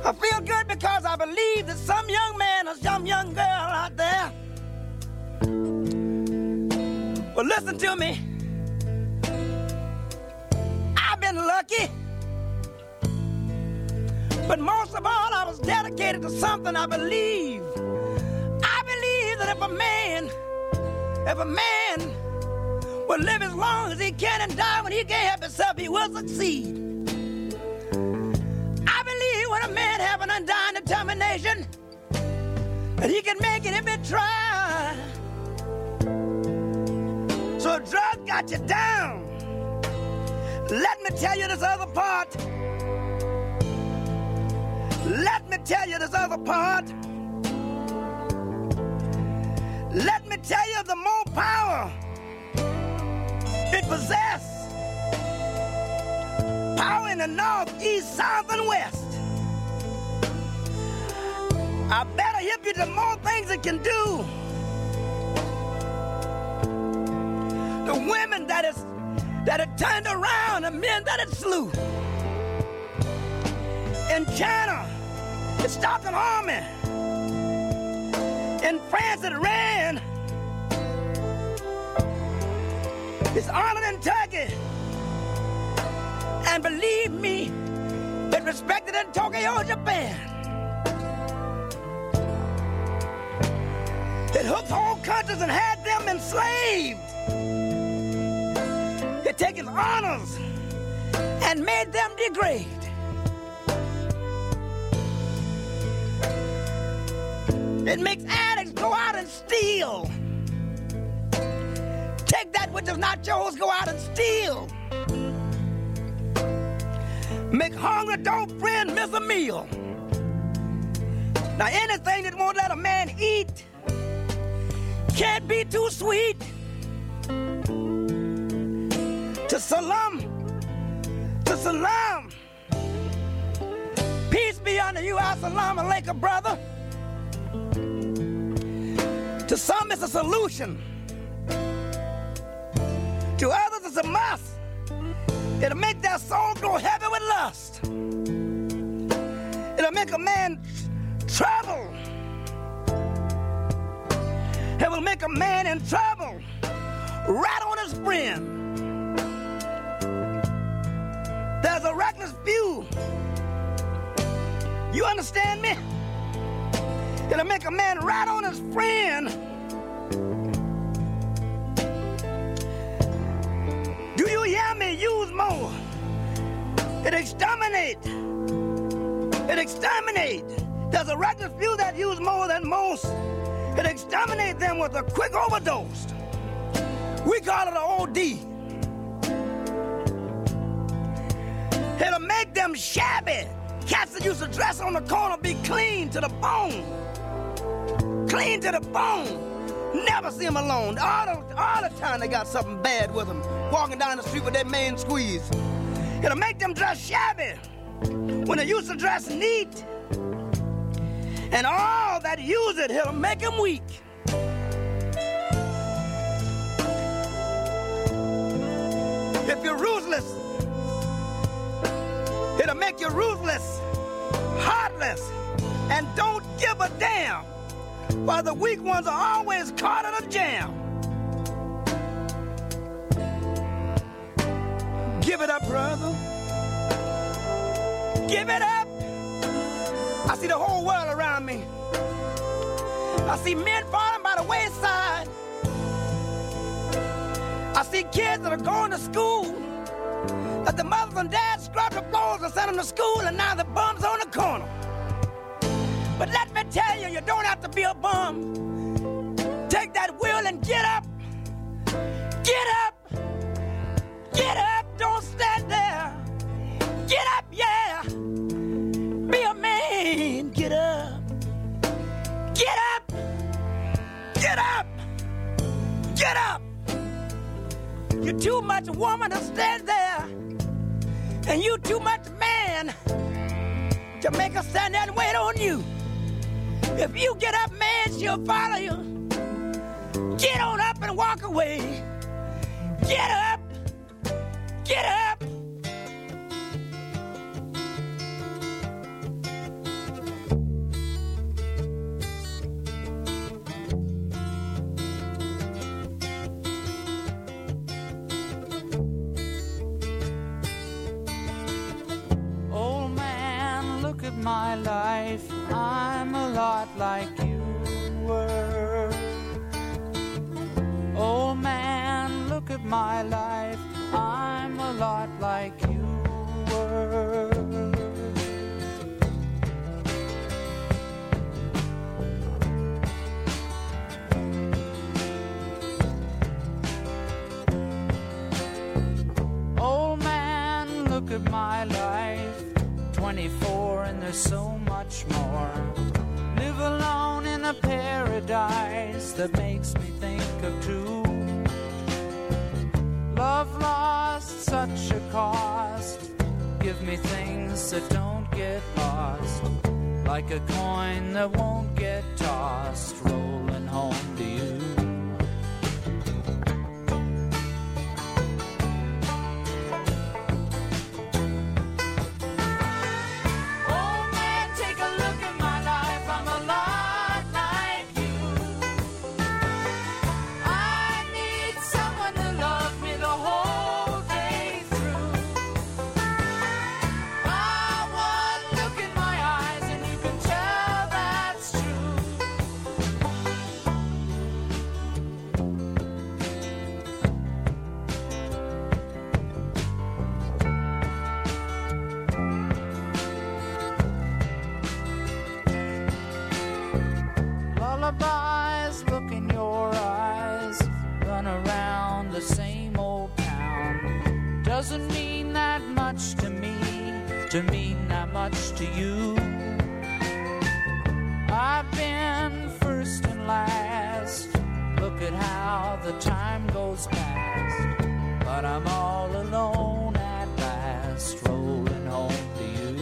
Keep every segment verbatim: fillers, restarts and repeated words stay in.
I feel good because I believe that some young man or some young girl out there will listen to me. I've been lucky, but most of all, I was dedicated to something I believe. I believe that if a man, if a man will live as long as he can and die when he can't help himself, he will succeed. I believe when a man have an undying determination that he can make it if he try. So if drugs got you down, let me tell you this other part. Let me tell you this other part. Let me tell you the more power it possess, power in the north, east, south, and west, I better hip you to more things it can do. The women that is that it turned around, the men that it slew. In China, it stopped an army. In France, it ran. It's honored in Turkey. And believe me, it's respected in Tokyo, Japan. It hooked whole countries and had them enslaved. It took its honors and made them degrade. It makes addicts go out and steal. Take that which is not yours, go out and steal. Make hungry dope friend miss a meal. Now anything that won't let a man eat can't be too sweet. To Salam, to Salam. Peace be unto you, Assalamu alaikum, brother. To some it's a solution. To others it's a must. It'll make their soul go heavy with lust. It'll make a man trouble. It will make a man in trouble right on his friend. There's a reckless few. You understand me? It'll make a man rat on his friend. Do you hear me? Use more. It exterminate. It exterminate. There's a reckless few that use more than most. It exterminate them with a quick overdose. We call it an O D. It'll make them shabby. Cats that used to dress on the corner be clean to the bone. Clean to the bone. Never see them alone. All the, all the time they got something bad with them. Walking down the street with their main squeeze. It'll make them dress shabby when they used to dress neat. And all that use it, it'll make them weak. If you're ruthless, it'll make you ruthless, heartless, and don't give a damn. While the weak ones are always caught in a jam. Give it up, brother. Give it up. I see the whole world around me. I see men falling by the wayside. I see kids that are going to school, that the mothers and dads scrub the floors and send them to school, and now the bum's on the corner. But let me tell you, you don't have to be a bum. Take that wheel and get up. Get up. Get up. Don't stand there. Get up, yeah. Be a man. Get up. Get up. Get up. Get up. You're too much woman to stand there. And you too much man to make her stand there and wait on you. If you get up, man, she'll follow you. Get on up and walk away. Get up. Get up. look at my life, I'm a lot like you were. Old man, look at my life, I'm a lot like you were. Old man, look at my life, twenty-four and there's so much more. Live alone in a paradise that makes me think of two. Love lost, such a cost. Give me things that don't get lost, like a coin that won't get tossed, rolling home to you. Lullabies, look in your eyes, run around the same old town. Doesn't mean that much to me, to mean that much to you. I've been first and last, look at how the time goes past. But I'm all alone at last, rolling home to you.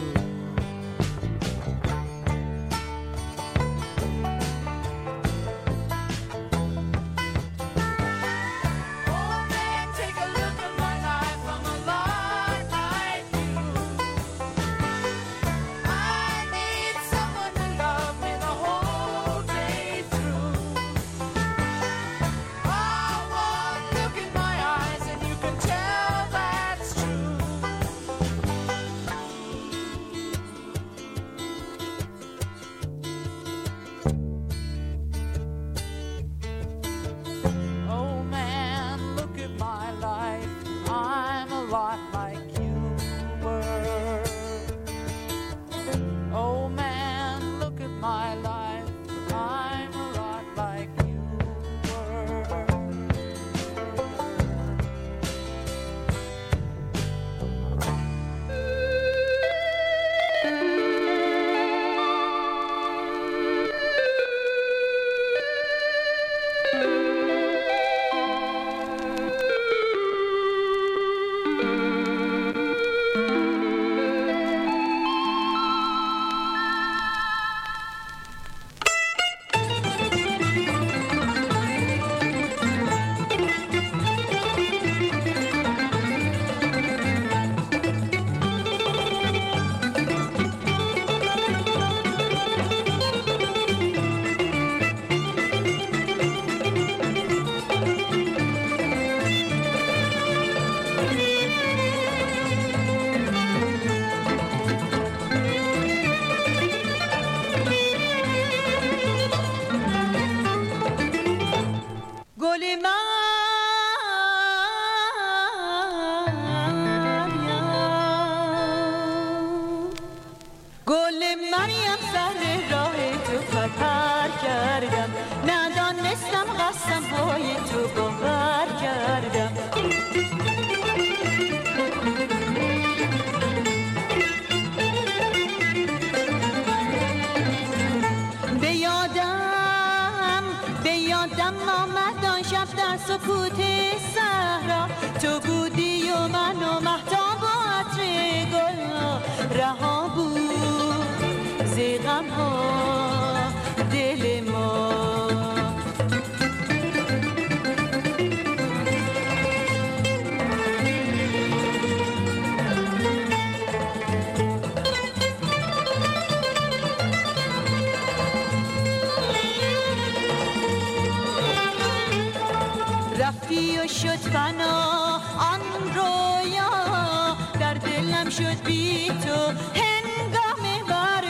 رفتی و شد فنا آن رویا، در دلم شد بی تو هنگام بر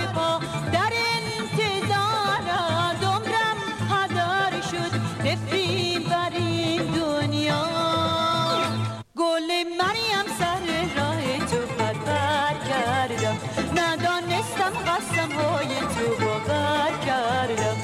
قسم های تو باور کردم.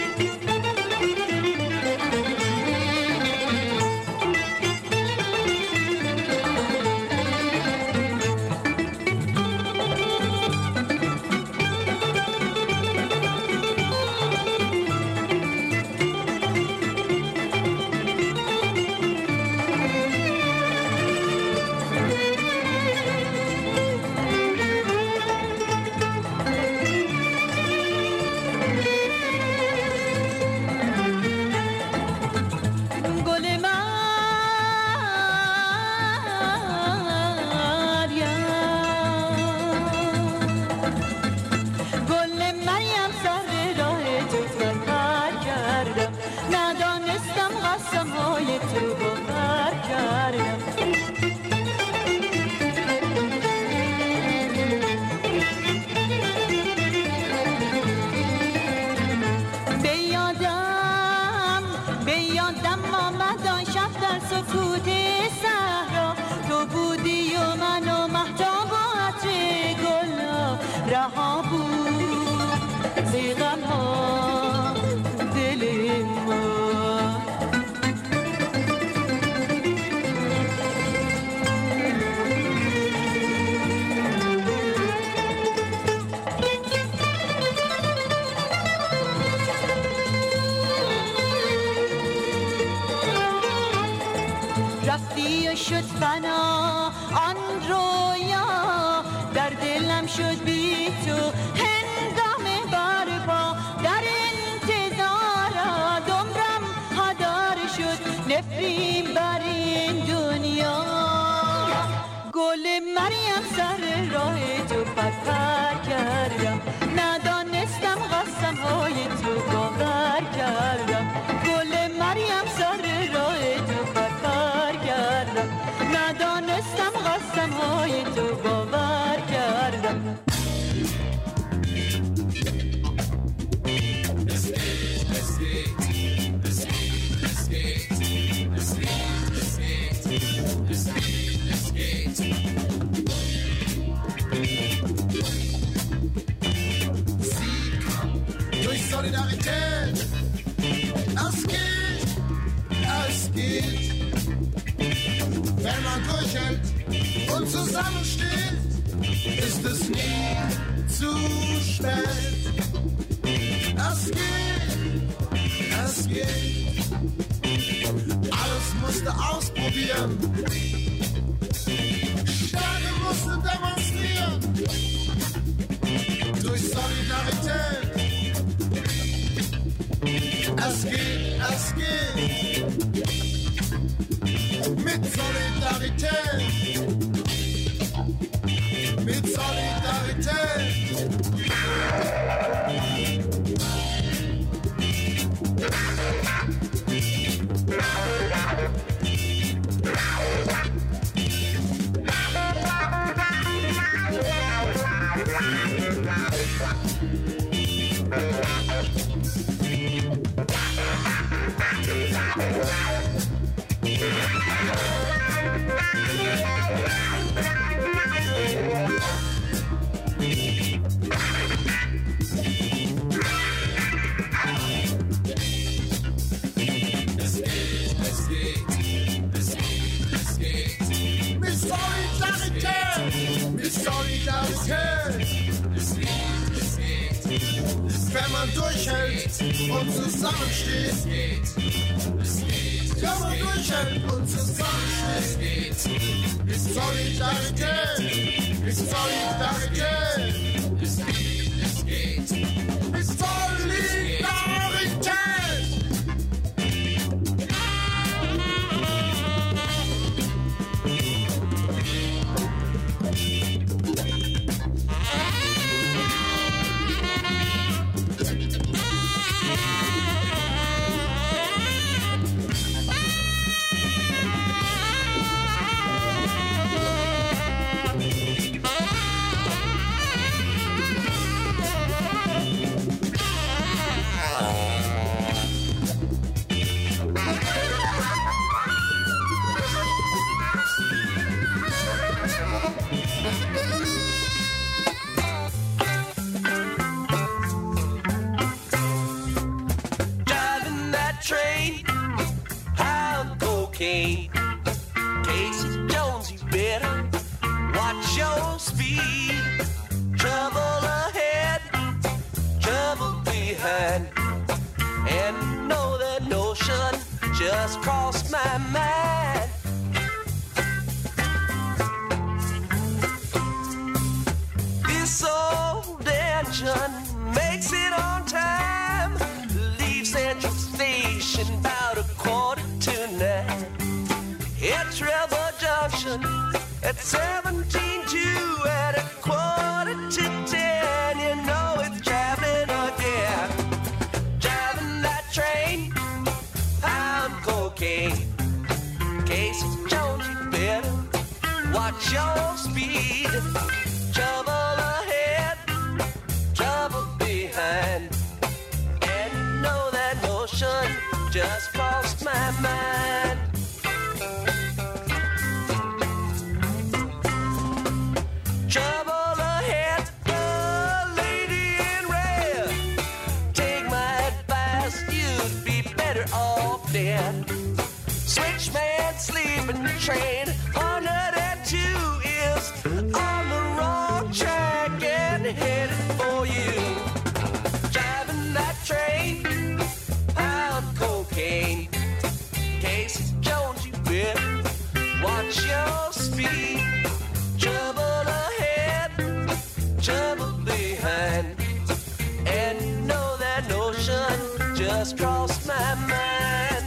شد فنا آن رویا، در دلم شد بی تو هنگام برپا، در انتظار عمرم هدار شد نفرین بر این دنیا. گل مریم سر راه تو پرپر کردم، ندانستم قسم های تو باور کردم. گل مریم سر راه تو پرپر کردم، ندانستم قسم های تو باور کردم. Solidarität, es geht, es geht. Wenn man durchhält und zusammensteht, ist es nie zu spät. Es geht, es geht. Alles musste ausprobieren, Stärke musste demonstrieren. Durch Solidarität. Es geht, es geht, mit Solidarität, mit Solidarität. Wenn man durchhält und zusammensteht, wenn man durchhält und zusammensteht, ist Solidarität, ist Solidarität, ist Solidarität. cocaine. Casey Jones, you better watch your speed. Trouble ahead, trouble behind. And know that notion just crossed my mind. This old engine makes it on time. Leave Central Station about a quarter to nine. At Trevor Junction at seventeen two at a quarter to ten. You know it's traveling again. Driving that train, pound cocaine. Casey Jones, you better watch your speed. Trouble ahead, trouble behind. And you know that notion just crossed my mind. Trouble ahead, the lady in red. Take my advice, you'd be better off dead. Switchman sleeping train, one oh two is on the wrong track and headed for you. Driving that train, pound cocaine. Casey Jones, you better watch your speed. Trouble ahead, trouble behind. And you know that notion just crossed my mind.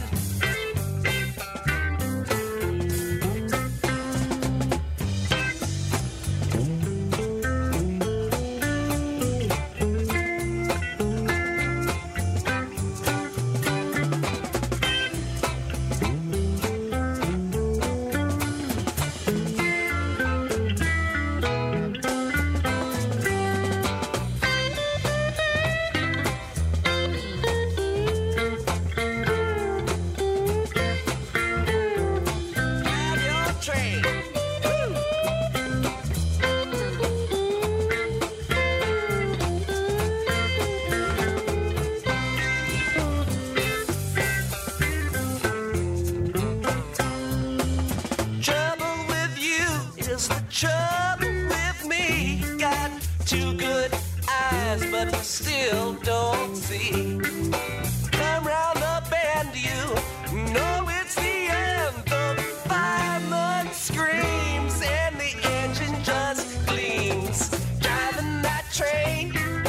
Still don't see. Come round the bend, you know it's the end. The fireman screams and the engine just gleams. Driving that train,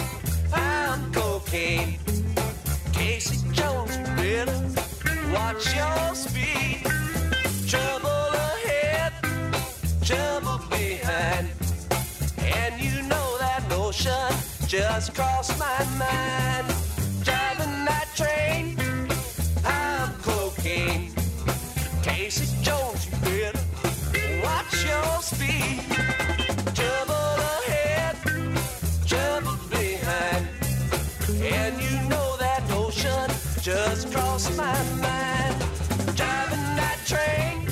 pound cocaine. Casey Jones, you better watch your speed. Trouble ahead, trouble behind. And you know that notion just crossed my mind. Driving that train, I'm cocaine. Casey Jones, you better watch your speed. Trouble ahead, trouble behind. And you know that notion just crossed my mind. Driving that train,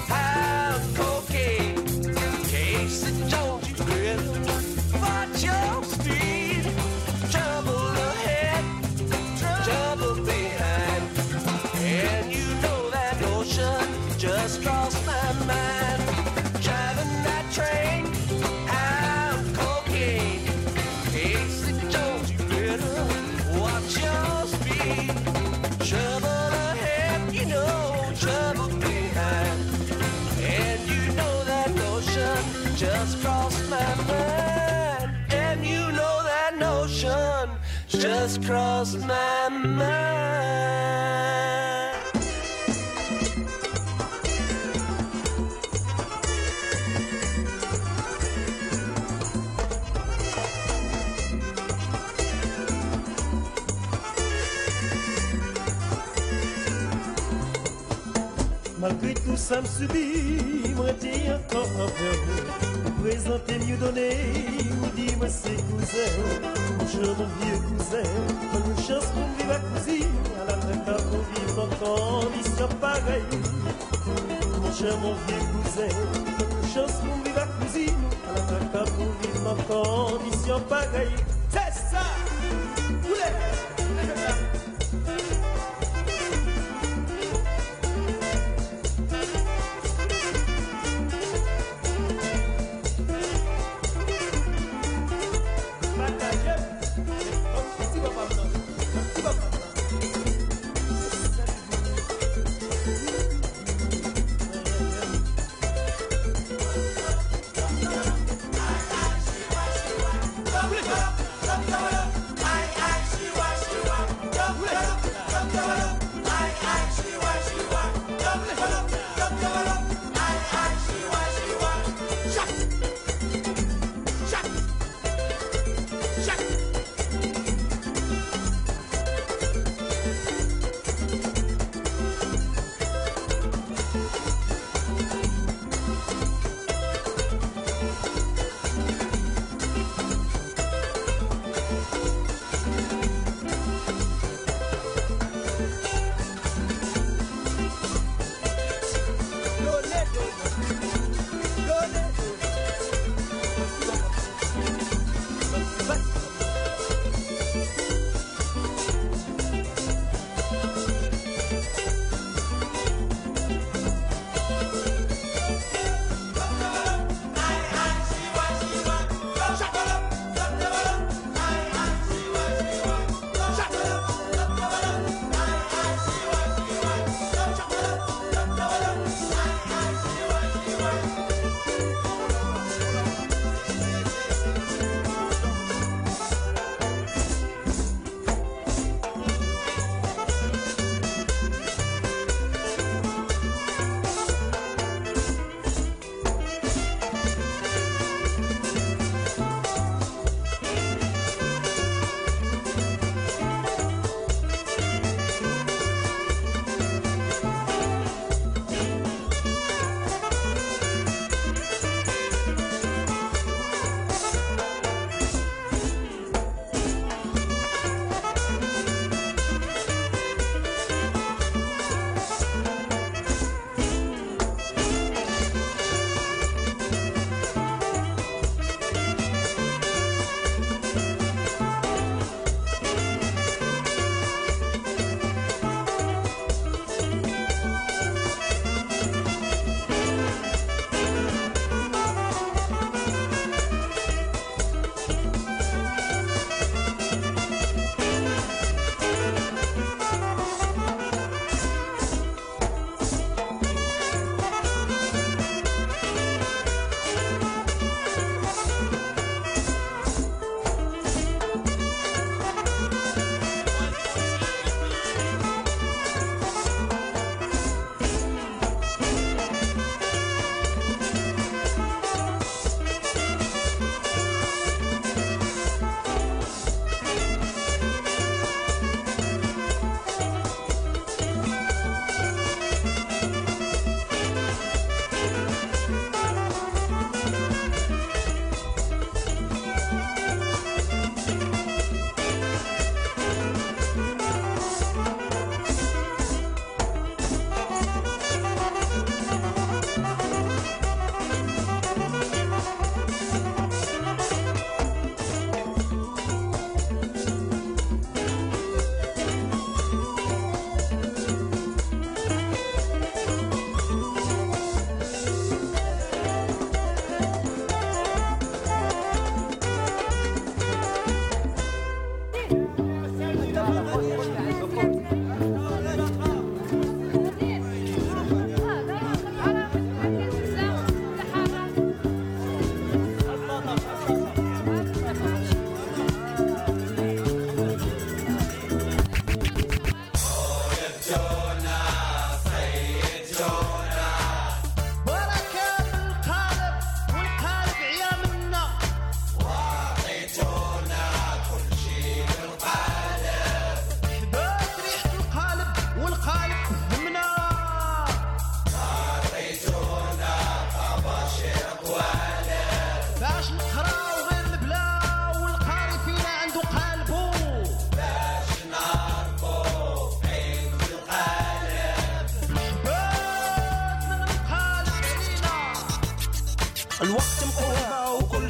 I'm cocaine. Casey Jones, you better watch your speed. Trouble ahead, trouble behind. And you know that notion just crossed my mind. Driving that train, I'm cocaine. Casey Jones, you better watch your speed. Trouble ahead, you know, trouble behind. And you know that notion just crossed my mind. And you know that notion just crossed my mind. Malgré tout ça me subit, moi t'es encore envers vous. Vous présentez mieux donné, vous dites moi c'est cousin. Mon cher mon vieux cousin, bonne chance pour vivre à cousine. À la traite pour vivre dans conditions pareilles. Mon cher mon vieux cousin, bonne chance pour vivre à cousine. À la traite pour vivre dans conditions pareilles. C'est ça! Vous l'êtes!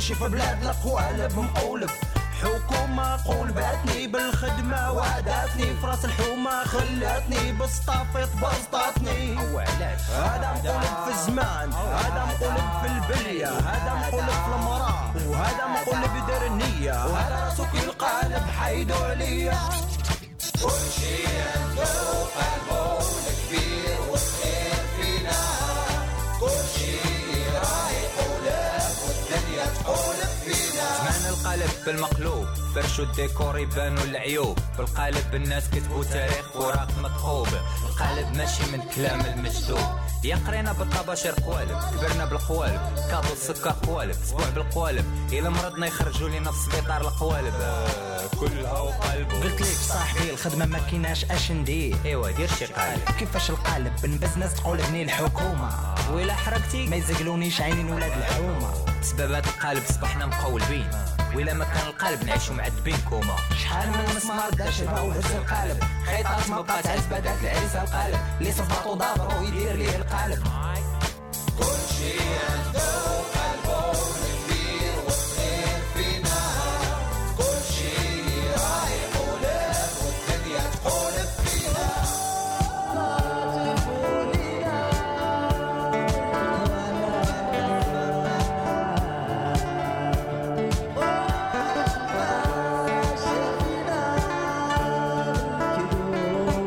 كلشي في بلاد القوالب مقولب. حكومة قولباتني بالخدمة وعداتني فراس الحومة خلاتني بسطافيط بسطاتني. هذا مقولب في الزمان هذا مقولب في البلية هذا مقولب في المرأة وهذا مقولب يدير النية وهذا راسو كي القالب حيدو عليا. كل شي عنده قلبه الكبير والخير فينا كل شي راح يقولب والدنيا تقولب فينا. زمان القالب بالمقلوب فرشوا الديكور يبانوا العيوب بالقالب الناس كتبوا تاريخ وراك مكتوب. القالب ماشي من كلام المجذوب يا قرينا بالطباشير قوالب كبرنا بالقوالب كابل السكر قوالب اسبوع بالقوالب الى مرضنا يخرجوا لينا في سبيطار القوالب كلها وقلب. قلت ليك صاحبي الخدمه ما كيناش اش ندير ايوا دير شي قالب. كيفاش القالب بنبز ناس تقول ابني الحكومه ولا حركتي ما يزقلونيش عينين ولاد الحومه. بسبب هذا القالب صبحنا مقولبين ولا ما كان القالب نعيشوا معذبين كوما. شحال من مسمار دا شبه وهز القالب خيطات ما بقات عز بدات العريس القالب اللي صفاطو دابرو يدير ليه القالب. كل شي عنده